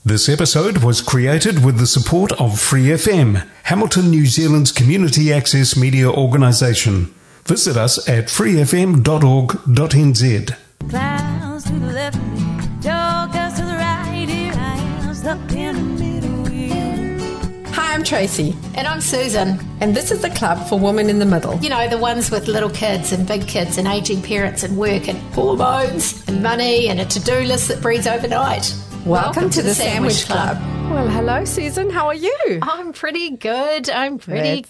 This episode was created with the support of Free FM, Hamilton, New Zealand's community access media organisation. Visit us at freefm.org.nz. Clowns to the left of me, jokers to the right, here I am, stuck in the middle wheel. Hi, I'm Tracy. And I'm Susan. And this is the Club for Women in the Middle. You know, the ones with little kids and big kids and ageing parents and work and hormones and money and a to-do list that breeds overnight. Welcome to the Sandwich Club. Well, hello, Susan. How are you? I'm pretty good. That's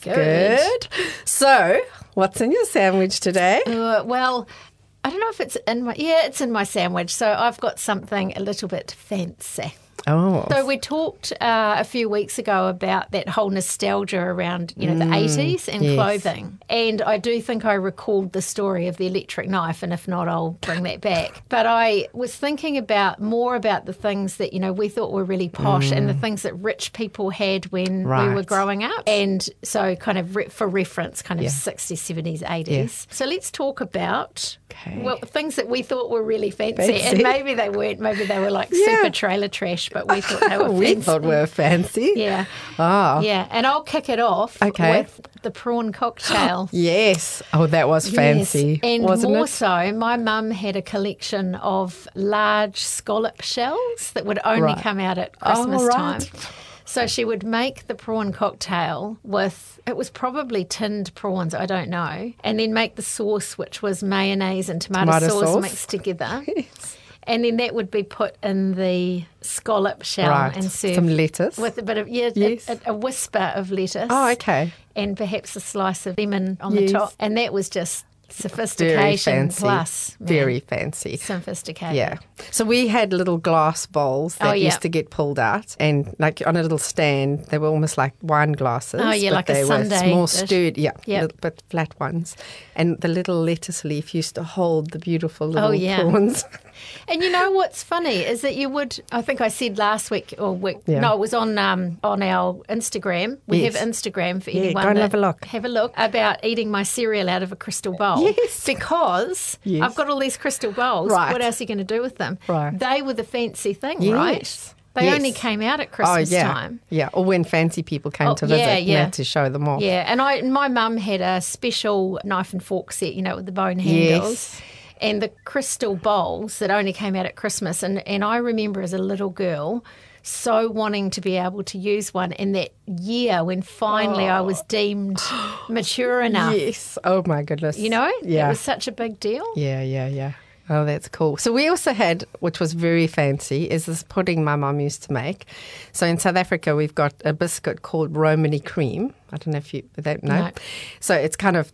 good. So, what's in your sandwich today? Well, I don't know if it's in my... Yeah, it's in my sandwich. So I've got something a little bit fancy. Oh. So we talked a few weeks ago about that whole nostalgia around, you know, the 80s and clothing. And I do think I recalled the story of the electric knife, and if not, I'll bring that back. But I was thinking more about the things that, you know, we thought were really posh and the things that rich people had when we were growing up. And so kind of for reference, kind of 60s, 70s, 80s. Yeah. So let's talk about things that we thought were really fancy. And maybe they weren't. Maybe they were like super trailer trash, but we thought they were fancy. We thought we were fancy. Yeah. Oh. Yeah. And I'll kick it off with the prawn cocktail. Yes. Oh, that was fancy. Yes. And wasn't more it? so, my mum had a collection of large scallop shells that would only come out at Christmas time. So she would make the prawn cocktail with, it was probably tinned prawns, I don't know, and then make the sauce, which was mayonnaise and tomato sauce mixed together. Yes. And then that would be put in the scallop shell and served. Some lettuce. With a bit of, a whisper of lettuce. Oh, okay. And perhaps a slice of lemon on the top. And that was just sophistication plus. Very fancy. Sophisticated. Yeah. So we had little glass bowls that used to get pulled out, and like on a little stand, they were almost like wine glasses. Oh, yeah, but like they a sundae were more dish. sturdy, but flat ones. And the little lettuce leaf used to hold the beautiful little prawns. And you know what's funny is that you would, I think I said last week, no, it was on our Instagram. We have Instagram for anyone go and that have a look about eating my cereal out of a crystal bowl. Yes. Because I've got all these crystal bowls. Right. What else are you going to do with them? Right. They were the fancy thing, Yes. right? They only came out at Christmas time. Yeah, or when fancy people came to visit and had to show them off. Yeah, and my mum had a special knife and fork set, you know, with the bone handles. And the crystal bowls that only came out at Christmas. And I remember as a little girl so wanting to be able to use one in that year when finally I was deemed mature enough. Yes. Oh, my goodness. You know? Yeah. It was such a big deal. Yeah. Oh, that's cool. So we also had, which was very fancy, is this pudding my mum used to make. So in South Africa, we've got a biscuit called Romany cream. I don't know if you know. No. So it's kind of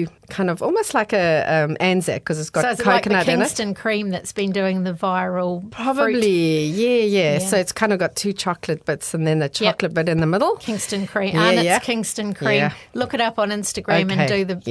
almost like a Anzac because it's got coconut like the in it. Kingston cream that's been doing the viral Probably, fruit. Yeah. So it's kind of got two chocolate bits and then a chocolate bit in the middle. Kingston cream. It's Kingston cream. Yeah. Look it up on Instagram and do the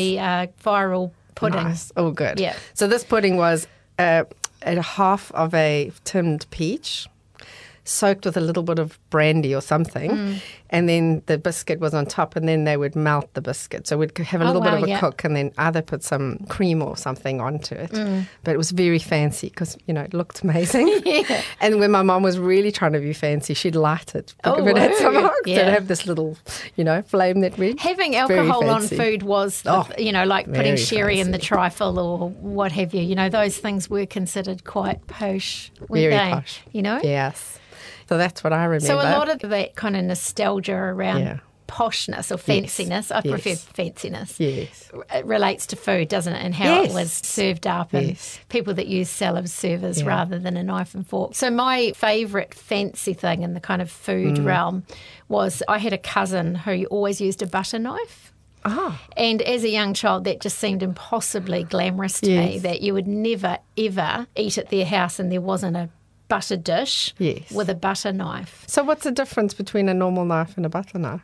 viral pudding. Nice. Oh, good. Yeah. So this pudding was a half of a tinned peach, soaked with a little bit of brandy or something, and then the biscuit was on top, and then they would melt the biscuit. So we'd have a little bit of a cook, and then either put some cream or something onto it. But it was very fancy because, you know, it looked amazing. And when my mum was really trying to be fancy, she'd light it. If it had some hooks, it'd have this little, you know, flame that went. Having alcohol on food was, you know, like putting sherry in the trifle or what have you. You know, those things were considered quite posh, weren't they? Posh. You know? Yes. So that's what I remember. So a lot of that kind of nostalgia around poshness or fanciness, I prefer fanciness. Yes. It relates to food, doesn't it? And how it was served up and people that use salad servers rather than a knife and fork. So my favourite fancy thing in the kind of food realm was I had a cousin who always used a butter knife. And as a young child, that just seemed impossibly glamorous to me, that you would never, ever eat at their house and there wasn't a butter dish with a butter knife. So what's the difference between a normal knife and a butter knife?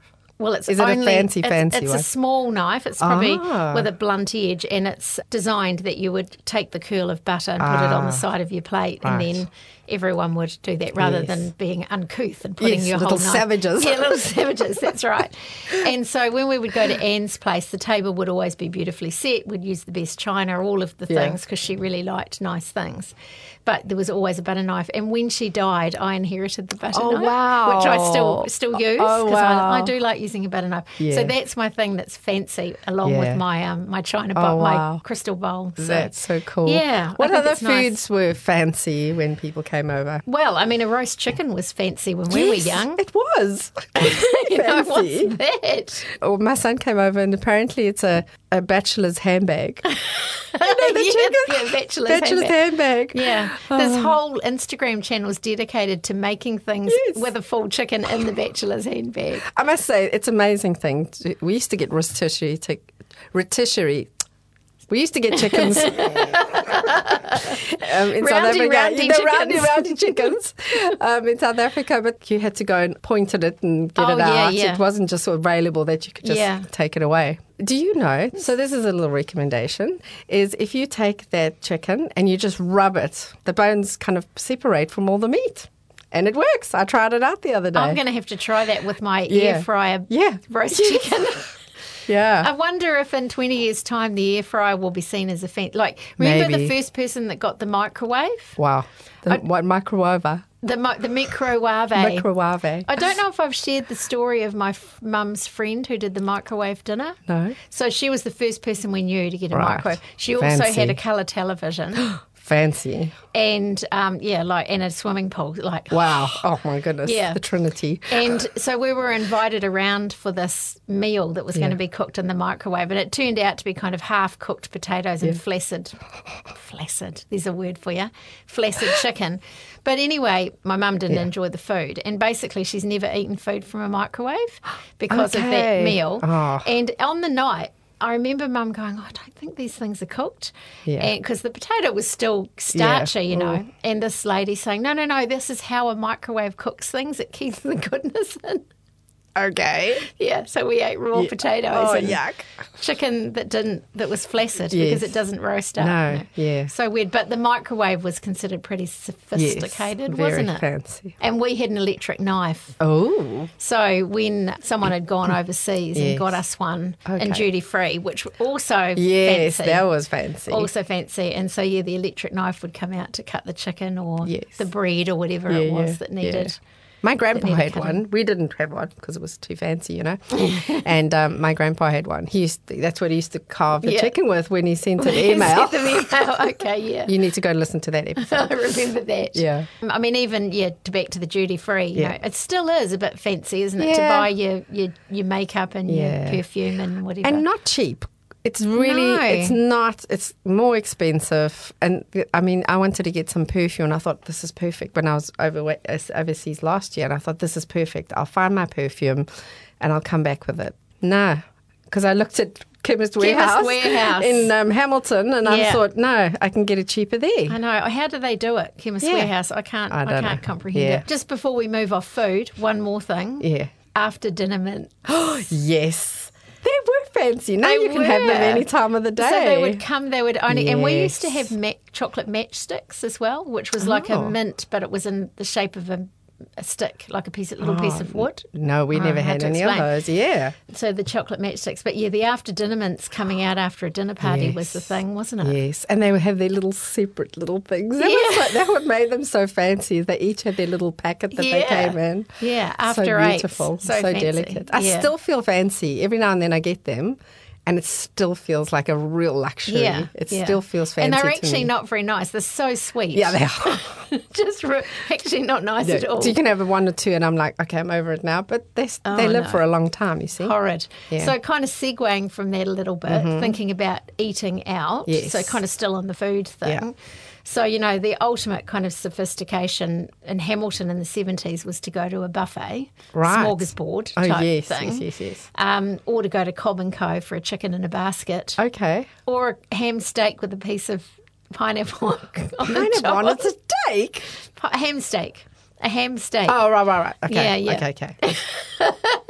Well, it's Is it a only, fancy it's one? a small knife. It's probably Ah. with a blunt edge, and it's designed that you would take the curl of butter and put it on the side of your plate, and Right. then everyone would do that rather Yes. than being uncouth and putting Yes, your little whole knife. savages. Yeah, little savages. That's right. And so when we would go to Anne's place, the table would always be beautifully set. We'd use the best china, all of the Yeah. things, because she really liked nice things. But there was always a butter knife, and when she died, I inherited the butter knife, wow. which I still use Oh, because wow. I do like using a butter knife. Yeah. So that's my thing that's fancy, along Yeah. with my my china bowl, Oh, wow. my crystal bowl. So, That's so cool. Yeah. What I think other it's nice. foods were fancy when people came over? Well, I mean, a roast chicken was fancy when we were young. It was. You know, fancy. what's that? Oh, my son came over and apparently it's a bachelor's handbag. Yeah, bachelor's handbag. Yeah, this whole Instagram channel is dedicated to making things Yes. with a full chicken in the bachelor's handbag. I must say, it's an amazing thing. We used to get rotisserie. We used to get chickens in South Africa. Roundy Roundy chickens in South Africa, but you had to go and point at it and get Oh, it yeah, out. yeah. It wasn't just available that you could just Yeah. take it away. Do you know? So this is a little recommendation: is if you take that chicken and you just rub it, the bones kind of separate from all the meat. And it works. I tried it out the other day. I'm going to have to try that with my Yeah. air fryer Yeah. roast chicken. Yeah. I wonder if in 20 years' time the air fryer will be seen as a like. Remember Maybe. the first person that got the microwave, Wow. What microwave? the microwave. Microwave. I don't know if I've shared the story of my mum's friend who did the microwave dinner. No. So she was the first person we knew to get a Right. microwave. She also Fancy. had a colour television Fancy. and and a swimming pool. Like Wow. Oh my goodness. Yeah. The Trinity. And so we were invited around for this meal that was going to be cooked in the microwave, and it turned out to be kind of half-cooked potatoes and flaccid, there's a word for you, flaccid chicken. But anyway, my mum didn't enjoy the food, and basically she's never eaten food from a microwave because of that Okay. meal. Oh. And on the night, I remember Mum going, I don't think these things are cooked. Yeah. Because the potato was still starchy, you know. And this lady saying, no, this is how a microwave cooks things. It keeps the goodness in. Okay. Yeah, so we ate raw potatoes Oh, and yuck. chicken that was flaccid because Yes. it doesn't roast up. No, yeah. So weird. But the microwave was considered pretty sophisticated, Yes, very wasn't it? fancy. And we had an electric knife. Oh. So when someone had gone overseas and Yes. got us one Okay. in duty free, which also Yes, fancy. that was fancy. Also fancy. And so, the electric knife would come out to cut the chicken or Yes. the bread or whatever it was that needed. My grandpa needed had cutting. one. We didn't have one because it was too fancy, you know. And my grandpa had one. That's what he used to carve the Yeah. chicken with when he sent an email. Sent an email. Okay, yeah. You need to go and listen to that episode. I remember that. Yeah. I mean, even back to the duty free. You Yeah. know, it still is a bit fancy, isn't it? Yeah. To buy your makeup and Yeah. your perfume and whatever. And not cheap. It's really, No. it's not, it's more expensive. And I mean, I wanted to get some perfume and I thought this is perfect when I was overseas last year. And I thought this is perfect. I'll find my perfume and I'll come back with it. No, because I looked at Chemist Warehouse in Hamilton and I Yeah. thought, no, I can get it cheaper there. I know. How do they do it, Chemist Yeah. Warehouse? I can't I don't know. comprehend Yeah. it. Just before we move off food, one more thing. Yeah. After dinner mint. Yes. They were fancy. Now They you can have them were. any time of the day. So they would come, and we used to Yes. have chocolate matchsticks as well, which was like a Oh. mint, but it was in the shape of a stick, like a little piece of wood. No, we never hard had to any of explain. those. Yeah. So the chocolate matchsticks. But the after dinner mints coming out after a dinner party was the Yes. thing, wasn't it? Yes, and they would have their little separate little things. That what made them so fancy. They each had their little packet that they Yeah. came in. Yeah, So after eight. beautiful, So fancy. delicate. I Yeah. still feel fancy. Every now and then I get them, and it still feels like a real luxury. Yeah, It yeah. still feels fancy And they're to actually me. not very nice. They're so sweet. Yeah, they are. Just actually not nice at all. So you can have one or two, and I'm like, okay, I'm over it now. But they live no. for a long time, you see. Horrid. Yeah. So kind of segueing from that a little bit, thinking about eating out. Yes. So kind of still on the food thing. Yeah. So, the ultimate kind of sophistication in Hamilton in the 70s was to go to a buffet, Right. smorgasbord Oh, type yes, thing. yes. Or to go to Cobb & Co for a chicken in a basket. Okay. Or a ham steak with a piece of pineapple on the Kind of top. on it's a steak. A ham steak. A ham steak. Oh, right. Okay. Yeah. Okay.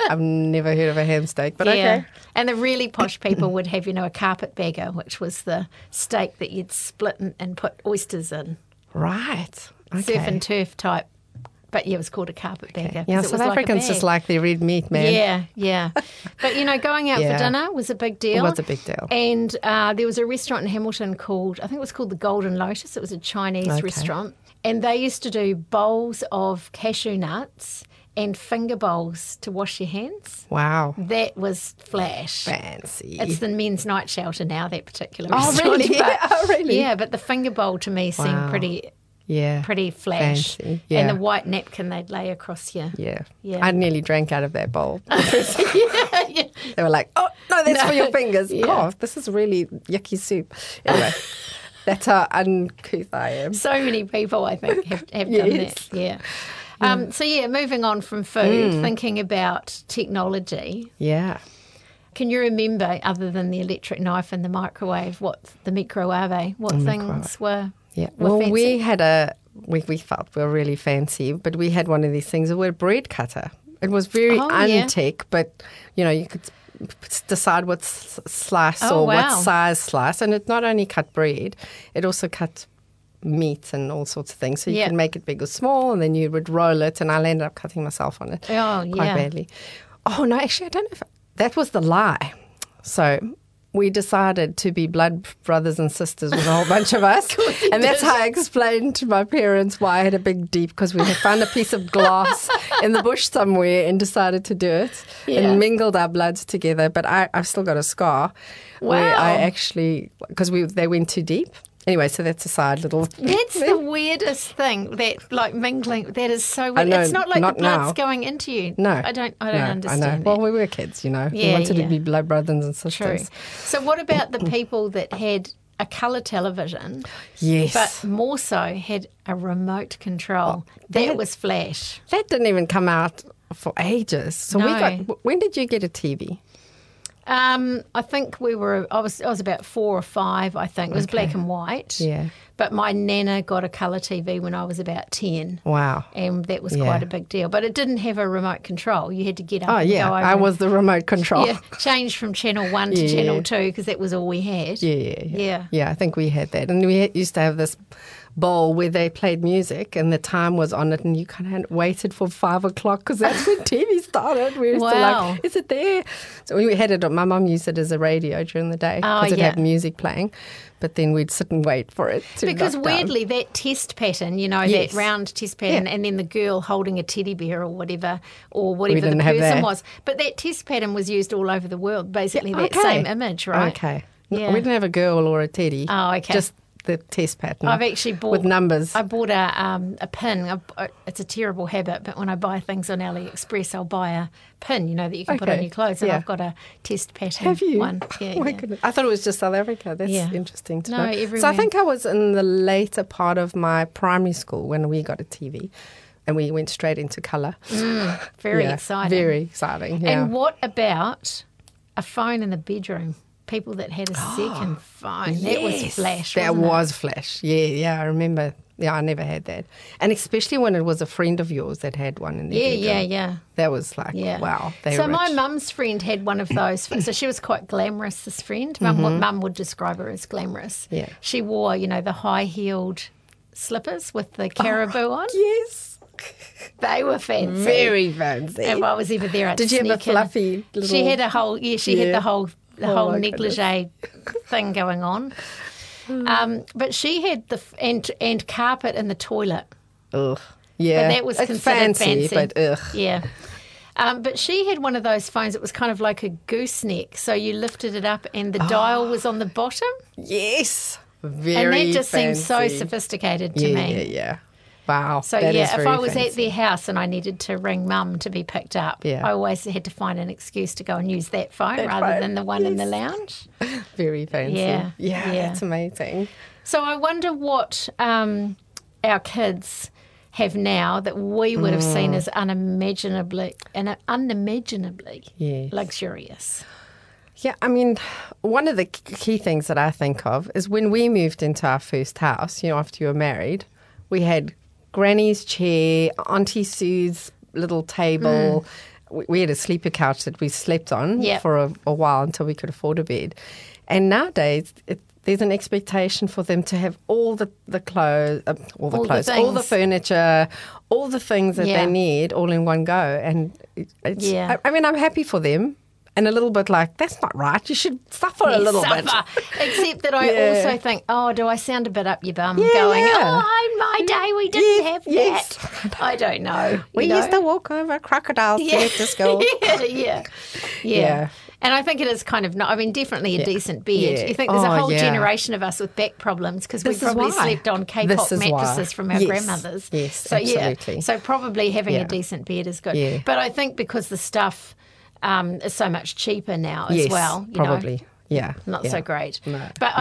I've never heard of a ham steak, but Yeah. okay. And the really posh people would have, a carpetbagger, which was the steak that you'd split and put oysters in. Right. Okay. Surf and turf type. But yeah, it was called a carpetbagger. Yeah, 'cause it South was like a Africans just bag. like their red meat, man. Yeah, yeah. But, going out Yeah. for dinner was a big deal. It was a big deal. And there was a restaurant in Hamilton I think it was called the Golden Lotus. It was a Chinese restaurant. And they used to do bowls of cashew nuts and finger bowls to wash your hands. Wow. That was flash. Fancy. It's the men's night shelter now, that particular Oh, restaurant. really? But, Oh, really? Yeah, but the finger bowl to me seemed Wow. pretty flash. Fancy. Yeah. And the white napkin they'd lay across you. Yeah. Yeah. I nearly drank out of that bowl. Yeah. They were like, oh, no, that's for your fingers. Yeah. Oh, this is really yucky soup. Anyway, that's how uncouth I am. So many people, I think, have done Yes. that. Yeah. Moving on from food, thinking about technology. Yeah. Can you remember, other than the electric knife and the microwave, what things were? Yeah. were Well, fancy? we had we felt we were really fancy, but we had one of these things, a bread cutter. It was very Oh, yeah. untech, but, you could decide what slice Oh, or wow. what size slice. And it not only cut bread, it also cut meat and all sorts of things. So you Yeah. can make it big or small, and then you would roll it, and I ended up cutting myself on it Oh, quite yeah. badly. Oh, no, actually, I don't know if that was the lie. So we decided to be blood brothers and sisters with a whole bunch of us. And that's how I explained to my parents why I had a big deep, because we had found a piece of glass in the bush somewhere and decided to do it Yeah. and mingled our bloods together. But I've still got a scar where I Wow. actually, because they went too deep. Anyway, so that's a side little... That's the weirdest thing, that like mingling. That is so weird. I know, It's not like not the blood's now. going into you. No. I don't No, understand I know. that. Well, we were kids, we Yeah, wanted yeah. to be blood brothers and True. sisters. So what about the people that had a colour television, Yes. but more so had a remote control? That that- was flash. That didn't even come out for ages. So No. when did you get a TV? I think I was about 4 or 5, I think. It was black and white. Yeah. But my nana got a colour TV when I was about 10. Wow. And that was Yeah. quite a big deal. But it didn't have a remote control. You had to get up Oh, and yeah. go over. I was the remote control. Yeah, change from channel 1 to Yeah. channel 2 because that was all we had. Yeah. Yeah. I think we had that. And we used to have this bowl where they played music and the time was on it, and you kind of waited for 5 o'clock because that's when TV started. We were still Wow. like, is it there? So we had it. My mum used it as a radio during the day Oh, because it yeah. had music playing. But then we'd sit and wait for it to Because knock down. weirdly, that test pattern, Yes. that round test pattern, Yeah. and then the girl holding a teddy bear or whatever the didn't have person that. was. But that test pattern was used all over the world, basically Yeah, that okay. same image, right? Okay. Yeah. We didn't have a girl or a teddy. Oh, okay. Just the test pattern. I've actually bought with numbers. I bought a pin. It's a terrible habit, but when I buy things on AliExpress, I'll buy a pin, that you can put on Okay, your clothes, and yeah. I've got a test pattern. Have you? One. Yeah, Oh my yeah. goodness. I thought it was just South Africa. That's Yeah. interesting to No, know. So I everywhere. think I was in the later part of my primary school when we got a TV and we went straight into colour. Very Yeah, exciting. Very exciting, yeah. And what about a phone in the bedroom? People that had a second phone. That was Yes, flash. That wasn't it? was flash. Yeah, I remember. Yeah, I never had that. And especially when it was a friend of yours that had one in their bedroom. Yeah. That was like, Yeah. wow. They So were my rich. mum's friend had one of those. So she was quite glamorous, this friend. Mum would describe her as glamorous. Yeah. She wore, the high-heeled slippers with the caribou on. Yes. They were fancy. Very fancy. And I was either there, I'd Did you have a sneak in. fluffy little... She had a whole, she had Yeah. the whole Oh, my negligee thing going on. But she had and carpet in the toilet. Ugh. Yeah. But that was It's considered fancy. but ugh. Yeah. But she had one of those phones that was kind of like a gooseneck. So you lifted it up and the dial was on the bottom. Yes. And Very that just seems so fancy. sophisticated to Yeah, me. yeah. Wow. So that is yeah, if very I was fancy. at their house and I needed to ring mum to be picked up, Yeah. I always had to find an excuse to go and use that phone That rather phone, than the one in the yes. lounge. Very fancy. Yeah, Yeah, yeah. that's amazing. So I wonder what our kids have now that we would have seen as unimaginably Yes. luxurious. Yeah, I mean, one of the key things that I think of is when we moved into our first house, after you were married, we had Granny's chair, Auntie Sue's little table. we had a sleeper couch that we slept on Yep. for a while until we could afford a bed. And nowadays, there's an expectation for them to have all the clothes, all the things. furniture, all the things that Yeah. they need all in one go. And it's, Yeah. I mean, I'm happy for them. And a little bit like, that's not right. You should suffer a little bit. Except that I Yeah. also think, oh, do I sound a bit up your bum? Yeah, going, yeah. oh, in my day we didn't have yes. that. I don't know. We you used know? to walk over crocodiles to get to school. yeah. Yeah. And I think it is kind of, definitely a decent bed. Yeah. You think there's a Oh, whole yeah. generation of us with back problems because we This is probably why. slept on K-pop This is why. mattresses from our Yes. grandmothers. Yes, so, absolutely. Yeah. So probably having Yeah. a decent bed is good. Yeah. But I think because the stuff is so much cheaper now as Yes, well. You probably. Know, Yeah. not yeah. so great. No, But,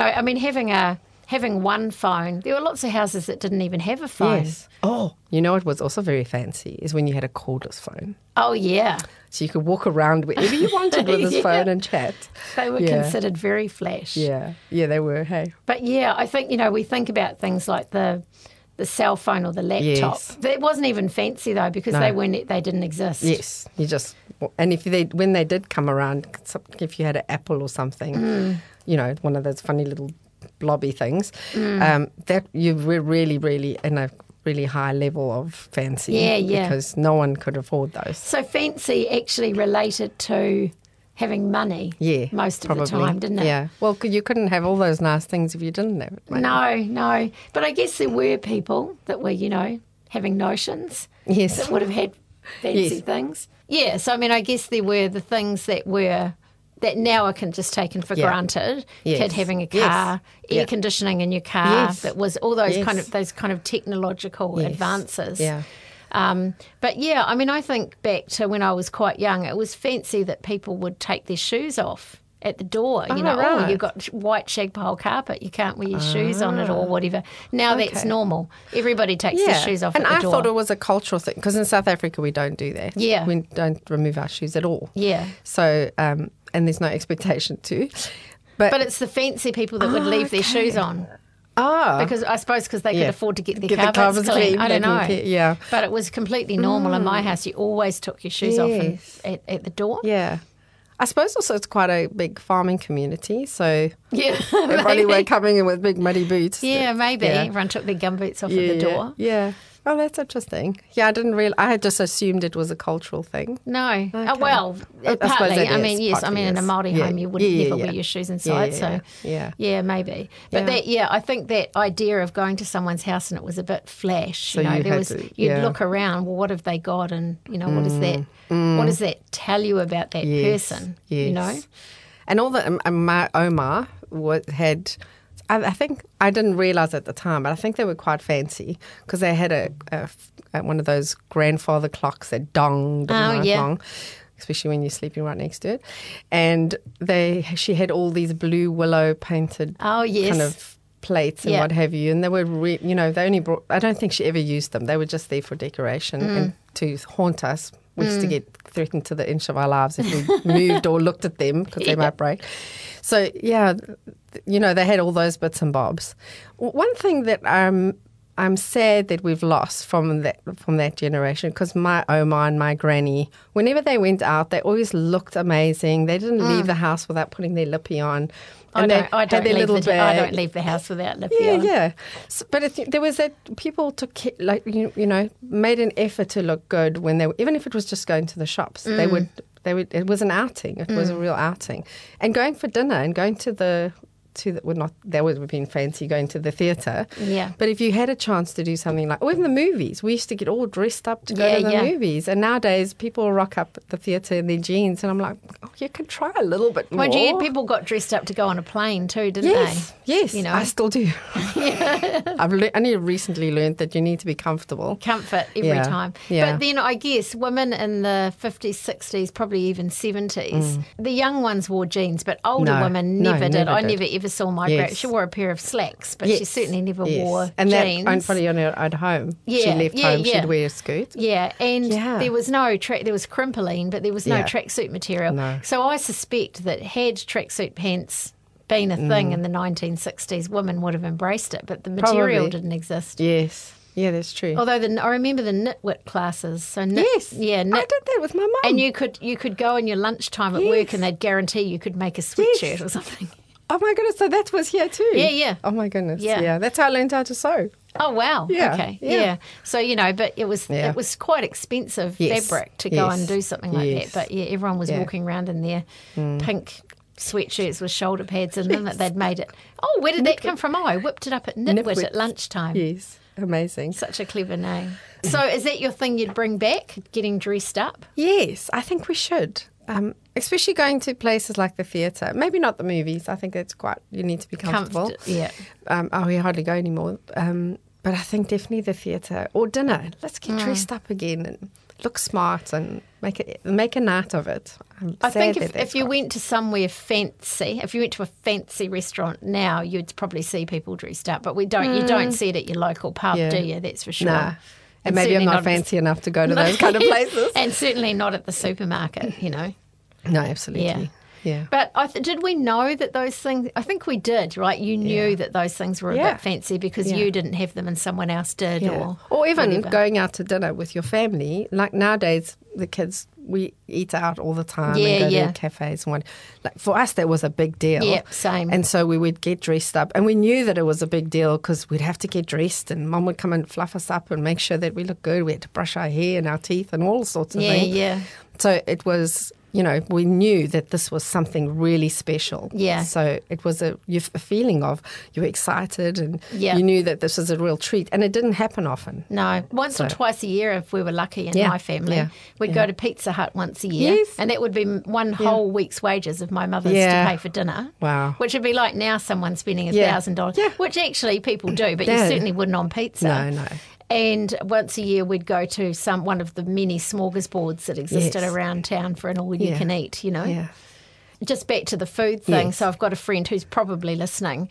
no. having one phone, there were lots of houses that didn't even have a phone. Yes. Oh, you know what was also very fancy is when you had a cordless phone. Oh, yeah. So you could walk around wherever you wanted with this Yeah. phone and chat. They were Yeah. considered very flash. Yeah. Yeah, they were. Hey. But yeah, I think, we think about things like the cell phone or the laptop. Yes. It wasn't even fancy though because No. they didn't exist. Yes. You just, and when they did come around, if you had an Apple or something, one of those funny little blobby things, that you were really, really in a really high level of fancy. Yeah, yeah. Because no one could afford those. So fancy actually related to having money Yeah, most probably. of the time, didn't it? Yeah. Well, you couldn't have all those nice things if you didn't have money. No. But I guess there were people that were, having notions Yes. that would have had fancy Yes. things. Yeah, so I guess there were the things that now are just taken for Yeah. granted. Yes. Kid having a Yes. car, air Yeah. conditioning in your car. Yes. That was all those Yes. kind of technological Yes. advances. Yeah. But yeah, I think back to when I was quite young, it was fancy that people would take their shoes off at the door. Oh, you've right. got white shag pole carpet, you can't wear your shoes on it or whatever. Now that's Okay. normal. Everybody takes their shoes off and at the I door. thought it was a cultural thing because in South Africa we don't do that. Yeah. We don't remove our shoes at all. Yeah. So, and there's no expectation to. But it's the fancy people that would leave their shoes on. Because I suppose because they could Yeah. afford to get their Get the carpets carpets clean. clean, I don't know. let me get- yeah. But it was completely normal in my house. You always took your shoes off Yes. at the door. Yeah. I suppose also it's quite a big farming community, so Yeah. everybody were coming in with big muddy boots. Yeah, maybe. Yeah. Everyone took their gumboots off at the door. Yeah. Oh, that's interesting. Yeah, I didn't realize. I had just assumed it was a cultural thing. No. Okay. Well, I suppose partly. it I is, mean, yes. partly In a is. Māori Yeah. home, you would Yeah, never yeah. wear your shoes inside. Yeah, So, yeah. maybe. But I think that idea of going to someone's house and it was a bit flash. So you had to- you'd yeah. look around. Well, what have they got? And what is that? What does that tell you about that person? Yes. And all the my Oma had. I think I didn't realise at the time, but I think they were quite fancy because they had a one of those grandfather clocks that donged and long, especially when you're sleeping right next to it. And she had all these blue willow painted kind of plates and what have you. And they were, they only brought. I don't think she ever used them. They were just there for decoration and to haunt us. We used to get threatened to the inch of our lives if we moved or looked at them because they might break. So, they had all those bits and bobs. One thing that I'm sad that we've lost from that generation, because my Oma and my granny, whenever they went out, they always looked amazing. They didn't leave the house without putting their lippy on. I And don't had their little I bag. don't leave the house without lippy Yeah, on. yeah. So, but there was that people took made an effort to look good when they even if it was just going to the shops. They would. It was an outing. It was a real outing, and going for dinner and going to the. That would have been fancy going to the theatre. Yeah. But if you had a chance to do something or even the movies, we used to get all dressed up to go to the movies. And nowadays people rock up at the theatre in their jeans and I'm like, you can try a little bit more. Mind you, people got dressed up to go on a plane too, didn't Yes, they? yes, I still do. Yeah. I've only recently learned that you need to be comfortable. Comfort every Yeah, time. yeah. But then I guess women in the 50s, 60s, probably even 70s, the young ones wore jeans, but older women never did. I never ever saw my Yes. She wore a pair of slacks, but she certainly never wore and jeans. that probably on her at home. She Yeah, left yeah, home, yeah. she'd wear a skirt. Yeah, and Yeah. there was no there was crimpoline, but there was no Yeah. tracksuit material. No. So I suspect that had tracksuit pants been a thing in the 1960s, women would have embraced it, but the material Probably. didn't exist. Yes. Yeah, that's true. Although I remember the Knitwit classes. So Yes. yeah, I did that with my mum. and you could go in your lunchtime at work, and they'd guarantee you could make a sweatshirt or something. Oh my goodness, so that was here too? Yeah. Oh my goodness, Yeah. yeah. That's how I learned how to sew. Oh wow! Yeah, Okay, yeah. So but it was quite expensive Yes, fabric to go yes, and do something like yes. that. But yeah, everyone was walking around in their pink sweatshirts with shoulder pads in them that they'd made it. Oh, where did that come from? Oh, I whipped it up at Knitwit at lunchtime. Yes, amazing. Such a clever name. So is that your thing you'd bring back, getting dressed up? Yes, I think we should. Especially going to places like the theatre. Maybe not the movies. I think it's quite, you need to be comfortable. Yeah. We hardly go anymore. But I think definitely the theatre or dinner. Let's get dressed up again and look smart and make a night of it. I think if you went to somewhere fancy, if you went to a fancy restaurant now, you'd probably see people dressed up. But you don't see it at your local pub, do you? That's for sure. Nah. And maybe I'm not fancy enough to go to those kind of places. And certainly not at the supermarket, No, absolutely. Yeah. But did we know that those things, I think we did, right? You knew that those things were a bit fancy because you didn't have them and someone else did. Yeah. Or even whatever. going out to dinner with your family. Like nowadays, the kids, we eat out all the time Yeah, and go yeah. to cafes and what. Like for us, that was a big deal. Yeah, same. And so we would get dressed up. And we knew that it was a big deal because we'd have to get dressed and Mum would come and fluff us up and make sure that we look good. We had to brush our hair and our teeth and all sorts of things. Yeah. So it was, we knew that this was something really special. Yeah. So it was a feeling of you were excited and Yeah. you knew that this was a real treat. And it didn't happen often. No, once or twice a year if we were lucky in Yeah, my family. yeah, We'd yeah. go to Pizza Hut once a year. Yes. And that would be one whole week's wages of my mother's Yeah. to pay for dinner. Wow. Which would be like now someone spending Yeah. $1,000, Yeah. which actually people do, but you Yeah. certainly wouldn't on pizza. No. And once a year we'd go to one of the many smorgasbords that existed Yes. around town for an all-you-can-eat, Yeah. Just back to the food thing. Yes. So I've got a friend who's probably listening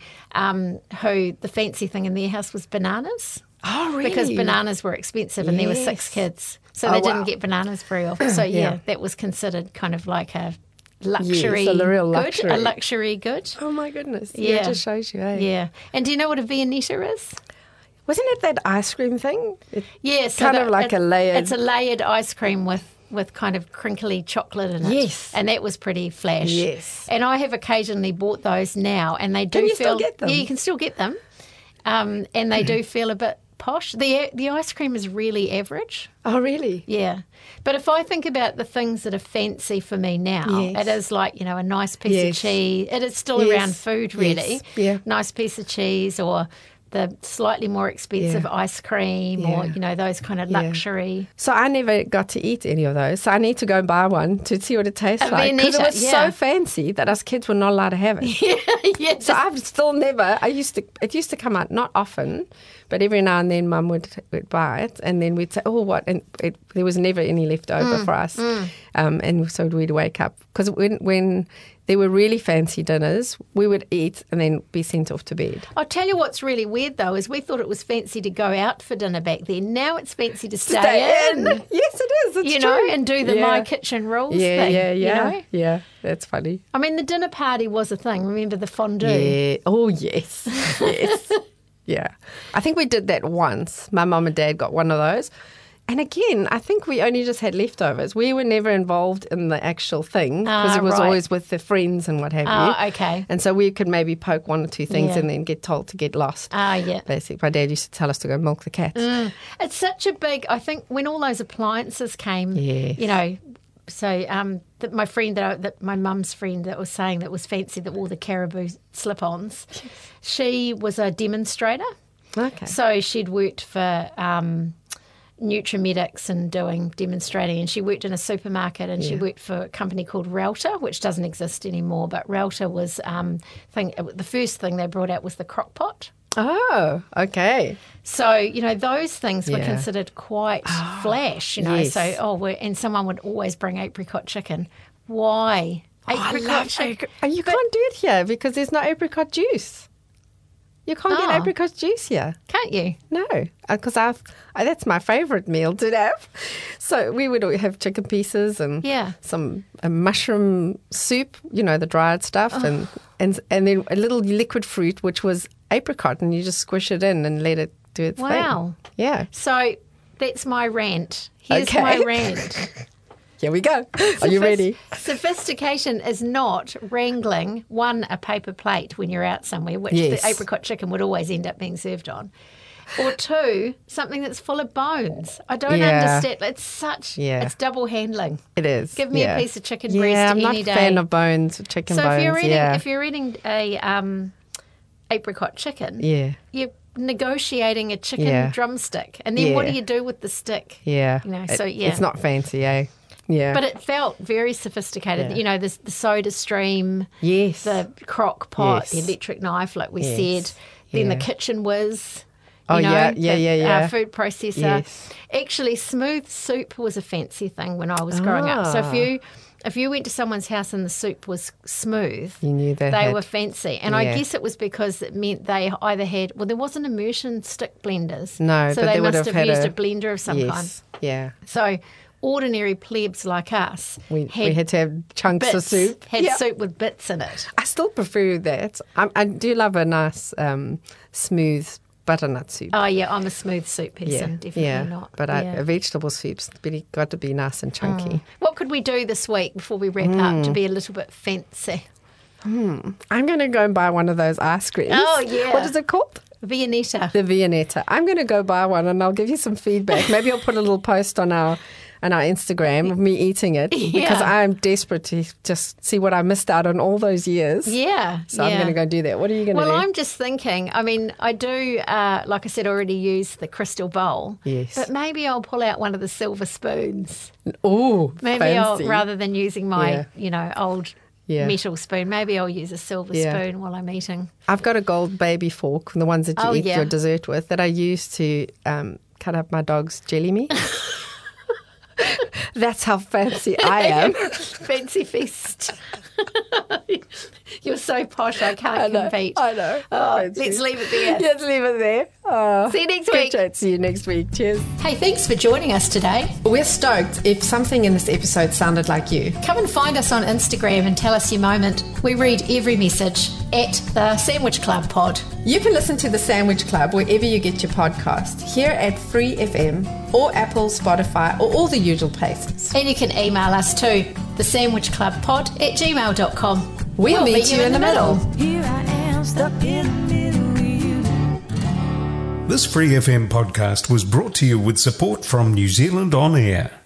who the fancy thing in their house was bananas. Oh, really? Because bananas were expensive and there were 6 kids. So Oh, they wow. didn't get bananas very often. So, Yeah. that was considered kind of like a luxury Yes, a real good. luxury. A luxury good. Oh, my goodness. Yeah. It just shows you, eh? Yeah. And do you know what a viennetta is? Wasn't it that ice cream thing? Yeah. So Kind of like a layered- It's a layered ice cream with kind of crinkly chocolate in it. Yes. And that was pretty flash. Yes. And I have occasionally bought those now and they do Can you feel... still get them? Yeah, you can still get them. And they do feel a bit posh. The ice cream is really average. Oh, really? Yeah. But if I think about the things that are fancy for me now, Yes. it is like, a nice piece Yes. of cheese. It is still Yes. around food, really. Yes. Yeah. Nice piece of cheese or the slightly more expensive Yeah. ice cream or, those kind of Yeah. luxury. So I never got to eat any of those. So I need to go and buy one to see what it tastes A like. Because it Viennetta, was yeah. so fancy that us kids were not allowed to have it. Yeah. So I've still never. It used to come out not often, but every now and then Mum would buy it, and then we'd say, "Oh, what?" And there was never any left over for us, and so we'd wake up because when there were really fancy dinners, we would eat and then be sent off to bed. I'll tell you what's really weird, though, is we thought it was fancy to go out for dinner back then. Now it's fancy to stay in. Yes, it is. It's true. And do the My Kitchen Rules thing. Yeah, that's funny. I mean, the dinner party was a thing. Remember the fondue? Yeah. Oh, yes. Yes. Yeah. I think we did that once. My mum and dad got one of those. And again, I think we only just had leftovers. We were never involved in the actual thing because it was right. always with the friends and what have you. Oh, okay. And so we could maybe poke one or two things Yeah. and then get told to get lost. Yeah. Basically, my dad used to tell us to go milk the cats. It's such a big, I think when all those appliances came, Yes. so my friend, my mum's friend that was saying that was fancy that wore the caribou slip-ons, she was a demonstrator. Okay. So she'd worked for Nutrimedics and demonstrating, and she worked in a supermarket and she worked for a company called Relta, which doesn't exist anymore, but Relta was the first thing they brought out was the crock pot. Oh, okay. So, those things were Yeah. considered quite flash, yes. So, and someone would always bring apricot chicken. Why? Apricot chicken. You can't do it here because there's no apricot juice. You can't get apricot juice here. Can't you? No, because that's my favourite meal to have. So we would have chicken pieces and some mushroom soup, the dried stuff, and then a little liquid fruit, which was apricot, and you just squish it in and let it do its Wow. thing. Yeah. So that's my rant. Here's Okay. my rant. Here we go. Are you ready? Sophistication is not wrangling, one, a paper plate when you're out somewhere, which Yes. the apricot chicken would always end up being served on. Or two, something that's full of bones. I don't Yeah. understand. It's Yeah. it's double handling. It is. Give me a yeah. piece of chicken Yeah, breast I'm not any a day. fan of bones, chicken So bones. if you're eating a apricot chicken, Yeah. you're negotiating a chicken Yeah. drumstick, and then what Yeah. do you do with the stick? Yeah. You know, It's not fancy, eh? Yeah. But it felt very sophisticated. Yeah. You know, the soda stream, yes. the crock pot, Yes. the electric knife, like we Yes. said, then the Yeah. kitchen whiz. Oh, you know, yeah. the food processor. Yes. Actually, smooth soup was a fancy thing when I was growing up. So Ah. if you went to someone's house and the soup was smooth, You knew they they had- were fancy. And I Yeah. guess it was because it meant they either had, well, there wasn't immersion stick blenders. No, so but they they would must have have had used a- a blender of some kind. Yes. Yeah. So ordinary plebs like us We had to have chunks of bits, soup. had Yeah. soup with bits in it. I still prefer that. I do love a nice smooth butternut soup. Oh, yeah, I'm a smooth soup person, definitely not. But Yeah. a vegetable soup's got to be nice and chunky. What could we do this week before we wrap up to be a little bit fancy? I'm going to go and buy one of those ice creams. Oh, yeah. What is it called? Viennetta. The Viennetta. I'm going to go buy one and I'll give you some feedback. Maybe I'll put a little post on our Instagram of me eating it because Yeah. I'm desperate to just see what I missed out on all those years. Yeah. So I'm going to go do that. What are you going to do? Well, I'm just thinking, I mean, I do, like I said, already use the crystal bowl. Yes. But maybe I'll pull out one of the silver spoons. Oh, Maybe fancy. I'll, rather than using my, Yeah. old Yeah. metal spoon, maybe I'll use a silver Yeah. spoon while I'm eating. I've got a gold baby fork, the ones that you Oh, eat yeah. your dessert with, that I use to cut up my dog's jelly meat. That's how fancy I am. Fancy feast. You're so posh, I can't compete. I know. Oh, Fancy. let's leave it there. Let's leave it there. Oh, See you next good week. chat. See you next week. Cheers. Hey, thanks for joining us today. We're stoked if something in this episode sounded like you. Come and find us on Instagram and tell us your moment. We read every message at the Sandwich Club Pod. You can listen to The Sandwich Club wherever you get your podcast, here at Free FM or Apple, Spotify, or all the usual places. And you can email us too, thesandwichclubpod@gmail.com. We'll meet you in the middle. Here I am, stuck in the middle with you. This Free FM podcast was brought to you with support from New Zealand On Air.